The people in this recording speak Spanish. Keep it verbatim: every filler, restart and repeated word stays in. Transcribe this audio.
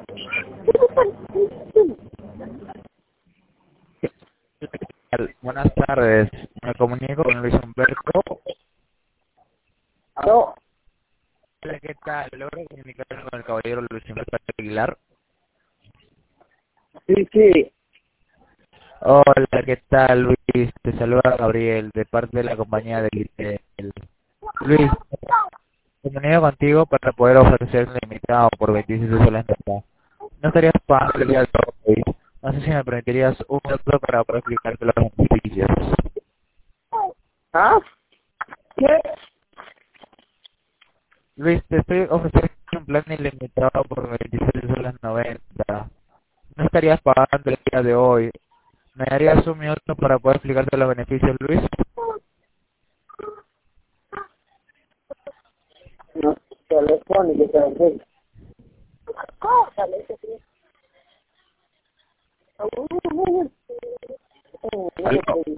Buenas tardes, me comunico con Luis Humberto. ¿Aló? Hola, ¿qué tal? ¿Logro comunicarme con el caballero Luis Humberto Aguilar? Sí, sí. Hola, ¿qué tal, Luis? Te saluda Gabriel, de parte de la compañía del Litel. Luis, me comunico contigo para poder ofrecer un invitado por veintiséis soles de acá. No estarías pagando el día de hoy. No sé si me permitirías un minuto para poder explicarte los beneficios. ¿Ah? ¿Qué? Luis, te estoy ofreciendo un plan ilimitado por veintiséis soles noventa. No estarías pagando el día de hoy. ¿Me darías un minuto para poder explicarte los beneficios, Luis? No, telefónico, telefónico. ¿Aló?